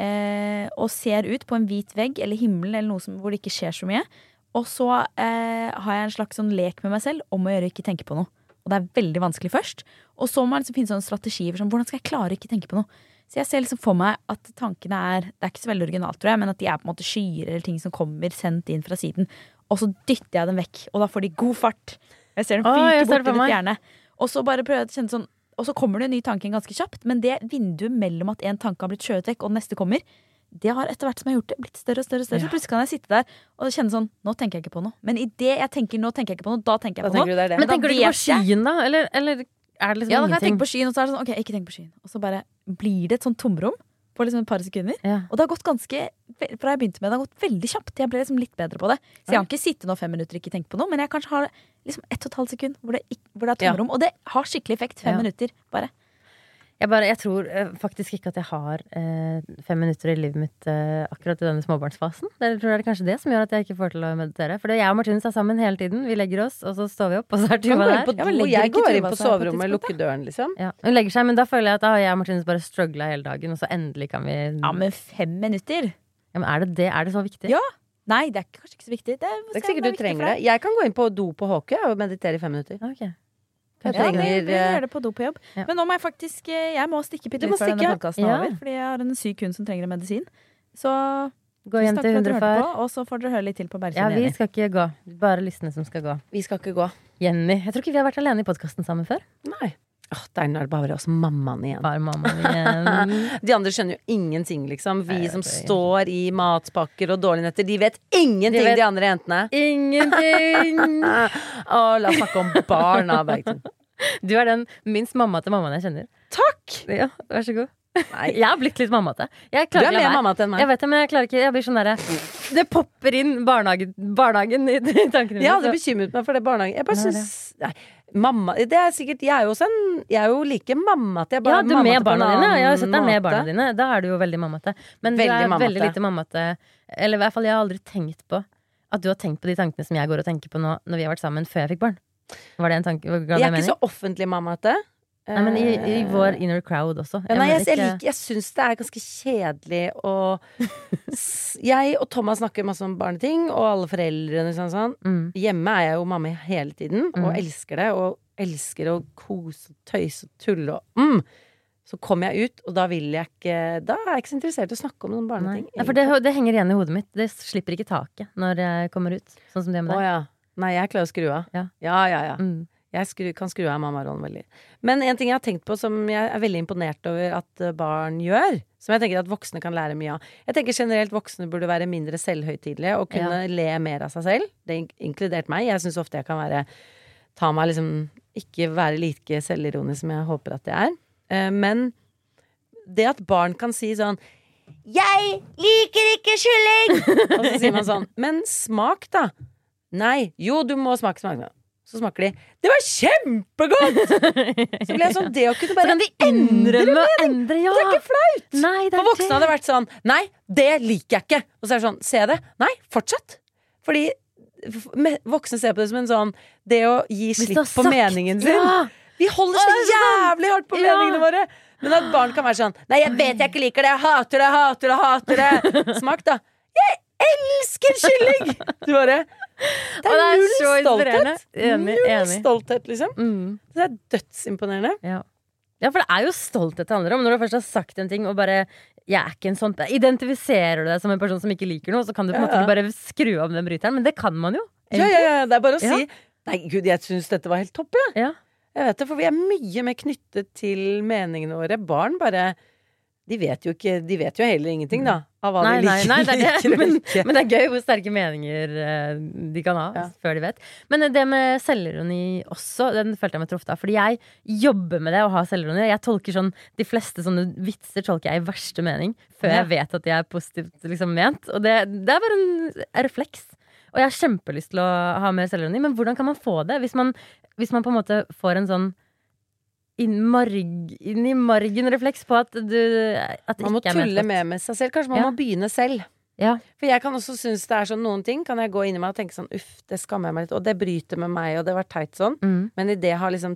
eh, og ser ut på en hvit vegg eller himmel eller noe som, hvor det ikke skjer så mye. Og så eh, har jeg en slags sånn lek med meg selv om å gjøre ikke tenke på noe. Og det er veldig vanskelig først. Og så må man liksom finne sånne strategier for sånn, hvordan skal jeg klare å ikke tenke på noe. Så jeg ser liksom for meg at tankene er, det er ikke så veldig originalt, tror jeg, men at de er på en måte skyer eller ting som kommer sendt inn fra siden. Og så dytter jeg dem vekk, og da får de god fart. Jeg ser dem
Å,
fyke
jeg ser
bort
det for
i det
meg.
fjerne. Og så bare prøver jeg å kjenne sånn, og så kommer det en ny tanke inn ganske kjapt, men det vinduet mellom at en tanke har blitt skjøvet vekk, og den neste kommer, det har etter hvert som jeg har gjort det, blitt større og større. og større. Så plutselig kan jeg sitte der og kjenne sånn, nå tenker jeg ikke på noe. Men i det jeg tenker, nå tenker jeg ikke på noe, da tenker jeg
Da
på
tenker
noe.
du det er det.
Men
da
tenker du ikke på
vet jeg-
skyen, da? Eller, eller er det liksom
Ja, da kan jeg
ingenting?
tenke på skyen, og så er det sånn, ok, ikke tenk på skyen. Og så bare blir det et sånn tomrom på liksom et par sekunder.
Ja.
Og det har gått ganske, fra jeg begynte med det, har gått veldig kjapt. Jeg ble liksom litt bedre på det. Så jeg har ikke sittet nå fem minutter og ikke tenkt på noe, men jeg kanskje har liksom ett og et halvt sekund hvor det, ikke, hvor det er tomrom. Og det har skikkelig effekt. Fem
Ja.
minutter, bare.
Jeg, bare, jeg tror eh, faktisk ikke at jeg har eh, fem minutter i livet mitt eh, akkurat i denne småbarnsfasen. Det tror jeg er kanskje det som gjør at jeg ikke får til å meditere. For jeg og Martinus er sammen hele tiden. Vi legger oss, og så står vi opp, og så er
Kan
Tuva
gå inn
der.
på
Ja, men
do,
legger
jeg
ikke
går inn
Tuva
på
seg på
soverommet,
tidspunktet?
lukker døren, liksom.
Ja, hun legger seg, men da føler jeg at da har jeg og Martinus bare struggla hele dagen, og så endelig kan vi
Ja, men fem minutter?
Ja, men er det det? Er det så viktig?
Ja. Nei, det er kanskje ikke så viktig. Det,
Det er ikke sikkert du trenger det. Jeg kan gå inn på do på Håke og meditere i fem minutter.
Ok.
Jeg
Ja, vi,
trenger
vi
eh,
gjør det på do på jobb.
Ja.
Men nå må jeg faktisk eh, Jeg må stikke bitte
Du må
litt før denne
stikke.
podkasten er
Ja.
over. Fordi jeg har en syk hund som trenger en medisin. Så
Gå
tusen
hjem
takk
til
for at dere hørte
hundrefar.
på, og så får dere høre litt til på
Ja,
Bergkjell
vi
Jenny.
skal ikke gå. Bare lysene som skal gå.
Vi skal ikke gå.
Jenny. Jeg tror ikke vi har vært alene i podkasten sammen før.
Nei. Åh, der er det bare oss mammaen igjen.
Bare mammaen igjen.
De andre skjønner jo ingenting, liksom. Vi
Nei, jeg
som
vet ikke.
står i matpakker og dårlige netter, de vet ingenting,
De
de,
vet-
andre jentene.
Ingenting!
Å, la oss snakke om barna, Bergtun.
Du er den minst mammate mammaen jeg kjenner.
Takk!
Ja, vær så god.
Nei.
Jeg har blitt litt mammate. Jeg
Du
klarer
er
ikke å la
mer
være.
mamma til enn
Jeg
meg.
vet det, men jeg klarer ikke. Jeg blir sånn derre Det popper inn barnehagen, barnehagen i, i tankene mine.
Jeg hadde
så-
bekymret meg for det barnehagen. Jeg bare
Nei,
syns Nei, mamma Det er sikkert Jeg er jo også en Jeg er jo like mammate. Jeg er
Ja,
bare
du
mammate
med
på en
barna dine. Jeg har
annen
sett deg med
måte.
barna dine. Da er du jo veldig mammate. Men
Veldig
du er
mammate.
veldig lite mammate. Eller i hvert fall, jeg har aldri tenkt på at du har tenkt på de tankene som jeg går og tenker på nå når vi har vært sammen før jeg fikk barn. Var det en tanke? Ga det
Jeg er
mening?
ikke så offentlig mammate.
Nei, men i, i vår inner crowd også.
Ja, nei, jeg,
mener
jeg,
ikke-
liker, jeg syns det er ganske kjedelig å s- Jeg og Thomas snakker masse om barneting, og alle foreldrene sånn, sånn.
Mm.
Hjemme er jeg jo mamma hele tiden, og
Mm.
elsker det. Og elsker å kose og tøyse og tulle og mm. Så kommer jeg ut, og da vil jeg ikke Da er jeg ikke så interessert i å snakke om noen
Nei.
barneting.
Nei, for det, det henger igjen i hodet mitt. Det slipper ikke taket når jeg kommer ut. Sånn som det med
Å
deg.
ja. Nei, jeg klarer å skru av.
Ja.
ja, ja. ja.
Mm.
Jeg skru, kan skru av mammarollen veldig. Men en ting jeg har tenkt på som jeg er veldig imponert over at eh, barn gjør, som jeg tenker at voksne kan lære mye av. Jeg tenker generelt voksne burde være mindre selvhøytidelige og kunne le mer av seg selv. Det er in- inkludert meg. Jeg syns ofte jeg kan være Ta meg liksom Ikke være like selvironisk som jeg håper at jeg er. Eh, Men det at barn kan si sånn 'Jeg liker ikke kylling!' Og så sier man sånn 'Men smak, da'. Nei. Jo, du må smake, smake. så smaker de det var kjempegodt! Så ble jeg sånn, det å kunne bare
Så kan de innrømme og endre, ja.
Det er ikke flaut!
Nei, det er
For voksne
det.
hadde vært sånn, nei, det liker jeg ikke. Og så er det sånn, se det? Nei, fortsett. Fordi f- me- voksne ser på det som en sånn, det å gi
Hvis du
slipp
har
på
sagt-
meningen sin.
Ja.
Vi holder så jævlig hardt på
Ja.
meningene våre. Men at barn kan være sånn, nei, jeg vet jeg ikke liker det, jeg hater det, hater det, hater det. Smak da. Jeg elsker kylling! Du bare, det
Og det
er
er
null
så inspirerende.
stolthet.
Enig,
Null
enig.
stolthet, liksom.
Mm.
Det er dødsimponerende.
Ja. ja, for det er jo stolthet det handler om. Når du først har sagt en ting og bare jeg er ikke en sånn identifiserer du deg som en person som ikke liker noe, så kan du på en
Ja,
måte
ja.
ikke bare skru om den bryteren. Men det kan man jo.
Ja, ja, ja, det er bare å
Ja.
si, nei, gud, jeg synes dette var helt topp, ja.
Ja.
Jeg vet det, for vi er mye mer knyttet til meningene våre. Barn bare, de vet jo ikke, de vet jo heller ingenting da, av hva
Nei,
de
nei,
liker,
nei, det er det.
liker og
Men,
ikke.
men det er gøy hvor sterke meninger eh, de kan ha
Ja.
før de vet. Men det med selvironi også, den følte jeg meg truffet av. Fordi jeg jobber med det å ha selvironi. Jeg tolker sånn, de fleste sånne vitser tolker jeg i verste mening før
Ja.
jeg vet at de er positivt liksom, ment. Og det, det er bare en, en refleks. Og jeg har kjempelyst til å ha mer selvironi. Men hvordan kan man få det? Hvis man, hvis man på en måte får en sånn inn, marg, inn i margen-refleks på at du at det
Man må
ikke er
tulle
ment.
med med seg selv. Kanskje man
Ja.
må begynne selv.
Ja.
For jeg kan også synes det er sånn, noen ting kan jeg gå inn i meg og tenke sånn, uff, det skammer jeg meg litt, og det bryter med meg, og det var teit sånn.
Mm.
Men i det har liksom,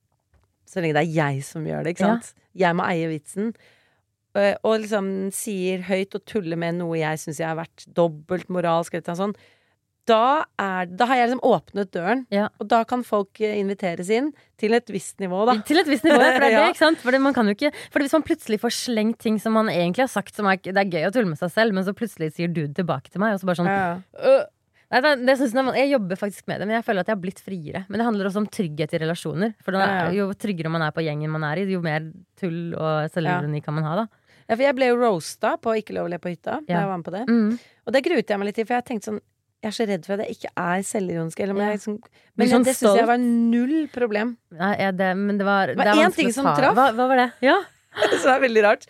så lenge det er jeg som gjør det, ikke sant? Jeg må eie vitsen. Og, og liksom sier høyt og tuller med noe jeg synes jeg har vært dobbelt moralsk, eller noe sånt. Da, er, da har jeg liksom åpnet døren,
Ja.
og da kan folk eh, inviteres inn til et visst nivå, da.
Til et visst nivå, ja, for det er det,
Ja.
ikke sant? For det, man kan jo ikke, for hvis man plutselig får slengt ting som man egentlig har sagt, som er, det er gøy å tulle med seg selv, men så plutselig sier du tilbake til meg, og så bare sånn
Ja.
øh. Nei, det, det synes jeg, jeg jobber faktisk med det, men jeg føler at jeg har blitt friere. Men det handler også om trygghet i relasjoner. For da,
Ja, ja.
jo tryggere man er på gjengen man er i, jo mer tull og selvironi kan man ha, da.
Ja, for jeg ble jo roasta på Ikke lov å le på hytta, da
Ja.
jeg var med på det.
Mm.
Og det gruet jeg meg litt til, for jeg tenkte sånn, jeg er så redd for at jeg ikke er selvironisk, eller om
Ja.
jeg liksom,
Blir
men
sånn
det synes jeg
stolt.
var null problem.
Nei, ja, det, men det var,
Det var
er
én
vanskelig
ting
å
som
ta-
traff.
Hva, hva var det? Ja.
Så det er veldig rart.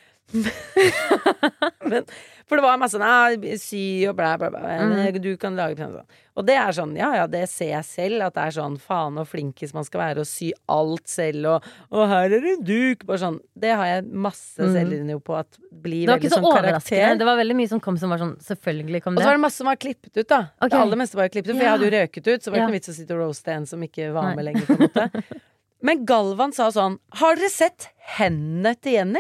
Men, for det var masse nei, sy og blæ, blæ, blæ.
Mm.
Du kan lage sånn. Og det er sånn, ja ja, det ser jeg selv, at det er sånn faen og flinkis man skal være og sy alt selv, og, og her er en duk. Bare sånn. Det har jeg masse
Mm.
selvironi på at blir
Det var
veldig
ikke så
sånn
overraskende.
karakter.
Det var veldig mye som kom som var sånn selvfølgelig kom
Og
det.
så var det masse som var klippet ut, da.
Ok.
Det aller meste var jo klippet ut, for
Ja.
jeg hadde jo røket ut, så var det
Ja.
ikke noe vits å sitte og roaste en som ikke var
Nei.
med lenger, på en måte. Men Galvan sa sånn, har dere sett hendene til Jenny?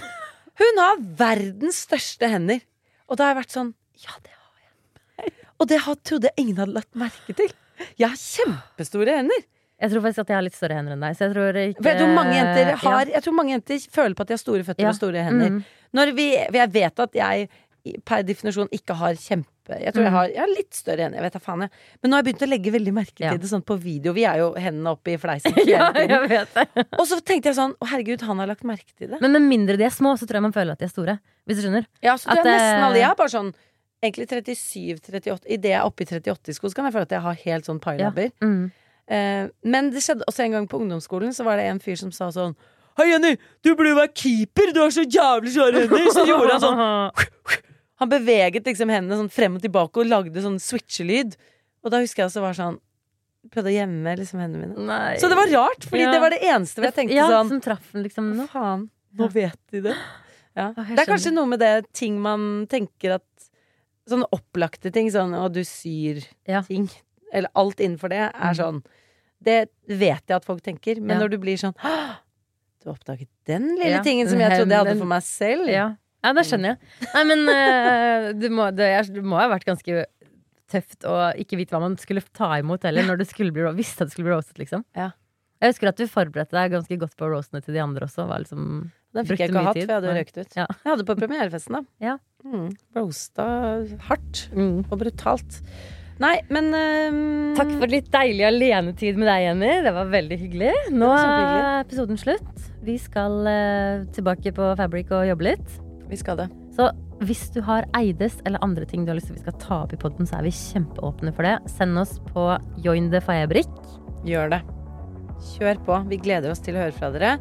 Hun har verdens største hender. Og da har jeg vært sånn, ja, det har jeg. Og det had- trodde jeg ingen hadde lagt merke til. Jeg har kjempestore hender.
Jeg tror faktisk at jeg har litt større hender enn deg. Så jeg tror ikke
For jeg tror mange jenter har,
Ja.
jeg tror mange jenter føler på at de har store føtter
Ja.
og store hender.
Mm.
Når vi, jeg vet at jeg i- per definisjon ikke har kjempe Jeg tror jeg
Mm.
har, jeg har litt større hender, jeg vet da faen jeg. Men nå har jeg begynt å legge veldig merke til
Ja.
det sånn på video. Vi er jo hendene oppe i fleisen
Ja,
hele tiden.
jeg vet det.
Og så tenkte jeg sånn, å herregud, han har lagt merke til det.
Men med mindre de er små, så tror jeg man føler at de er store. Hvis du skjønner.
Ja, så tror
at
jeg nesten
det-
alle jeg er bare sånn egentlig trettisju trettiåtte. Idet jeg er oppe i tretti-åtti-sko, så kan jeg føle at jeg har helt sånn pailabber.
Mm.
Eh, men det skjedde også en gang på ungdomsskolen, så var det en fyr som sa sånn, hei Jenny, du burde jo være keeper, du har så jævlig svære hender. Så gjorde han sånn, han beveget liksom hendene sånn frem og tilbake og lagde sånn switchelyd. Og da husker jeg også var sånn, prøvde å gjemme liksom hendene mine.
Nei.
Så det var rart, fordi
Ja.
det var det eneste hvor jeg tenkte
ja,
sånn,
som traff den liksom nå.
faen, nå vet de det. Ja.
Ja, jeg
Det er kanskje
skjønner.
noe med det ting man tenker at sånne opplagte ting, sånn og du syr
Ja.
ting, eller alt innenfor det, er
Mm.
sånn. Det vet jeg at folk tenker, men
Ja.
når du blir sånn, «Hå! Du oppdaget den lille
Ja,
tingen som jeg trodde jeg hadde
den-
for meg selv.
Ja. ja, det skjønner jeg. Nei, men eh, du må, det, jeg, det må ha vært ganske tøft å ikke vite hva man skulle ta imot heller, når du skulle bli, visste at du skulle bli roastet, liksom.
Ja.
Jeg husker at du forberedte deg ganske godt på roastene til de andre også. Var liksom,
Den fikk
brukte
jeg ikke
mye
ha hatt,
tid.
for jeg hadde
Nei.
røkt ut.
Ja.
Jeg hadde på premierefesten da.
Ja.
Mm. Roasta hardt
Mm.
og brutalt. Nei, men ehm,
Takk for litt deilig alenetid med deg, Jenny. Det var veldig hyggelig. Nå
var
er
kjempehyggelig.
episoden slutt. Vi skal eh, tilbake på Fabric og jobbe litt.
vi skal det.
Så hvis du har Eides eller andre ting du har lyst til vi skal ta opp i podden, så er vi kjempeåpne for det. Send oss på Join the Fabric.
Gjør det. Kjør på. Vi gleder oss til å høre fra dere.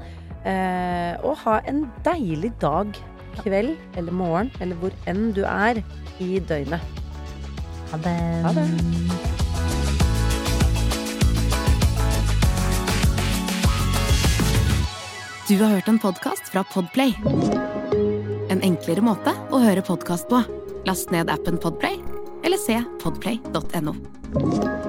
Eh, og ha en deilig dag, kveld eller morgen, eller hvor enn du er i døgnet.
Ha det.
Ha det.
Du har hørt en podcast fra Podplay. En enklere måte å høre podcast på. Last ned appen Podplay, eller se podplay punktum no.